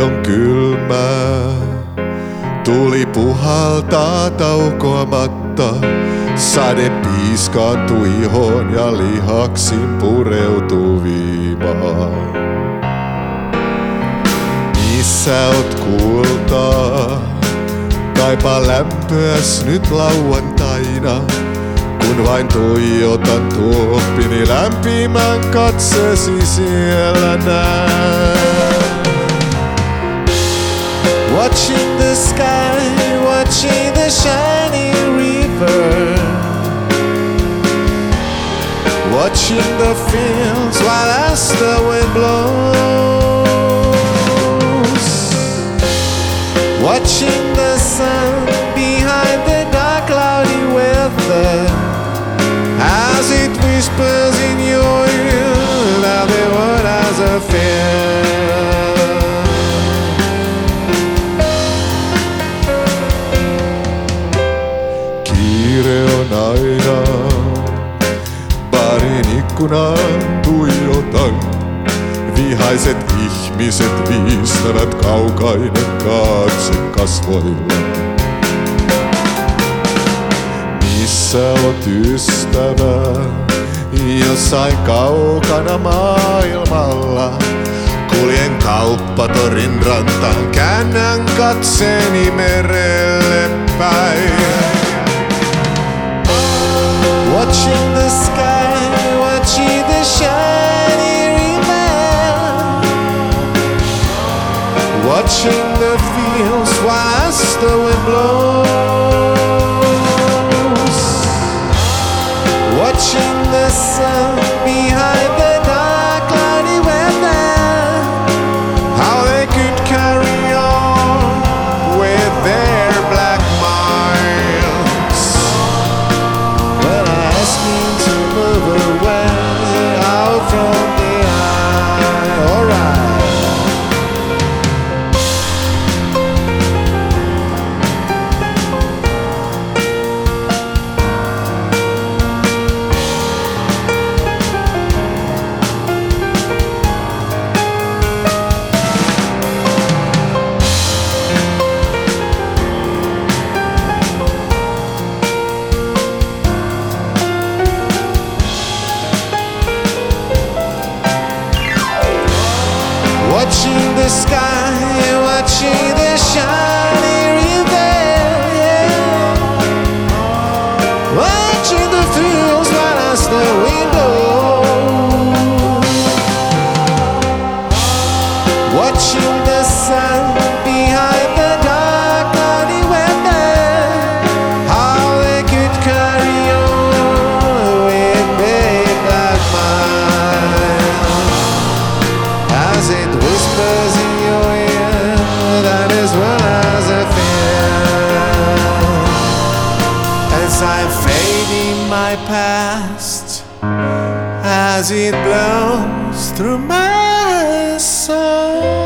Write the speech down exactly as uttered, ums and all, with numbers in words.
on kylmää. Tuli puhaltaa taukoamatta. Sade piiskaantuu ihoon ja lihaksin pureutuu viimaan. Missä oot kultaa? Kaipaa lämpöäs nyt lauantaina. Kun vain tuijotan tuoppini lämpimän katsesi siellä näen. Watching the sky, watching the shining river, watching the fields while as the wind blows, watching the sun behind the dark cloudy weather, as it whispers in your ear now the word has a fear. Kiire on aina, barin ikkunaan tuijotan. Vihaiset ihmiset viistävät kaukainen katse kasvoilla. Missä oot ystävä, jossain kaukana maailmalla? Kuljen kauppatorin rantaan, käännän katseeni merelle päin. Watching the sky, watching the shiny river, watching the fields while as the wind blows, watching the sun behind the dark cloudy weather, how they could carry on with their black minds. Well, I ask you to move away out from the eye, alright. Watching the sky, watching the shiny river, yeah. Watching the fields while as the wind blows, watching the sun behind the dark cloudy weather, how they could carry on with big black minds, as it whispers in your ear, that is well as a fear. As I'm fading my past, as it blows through my soul.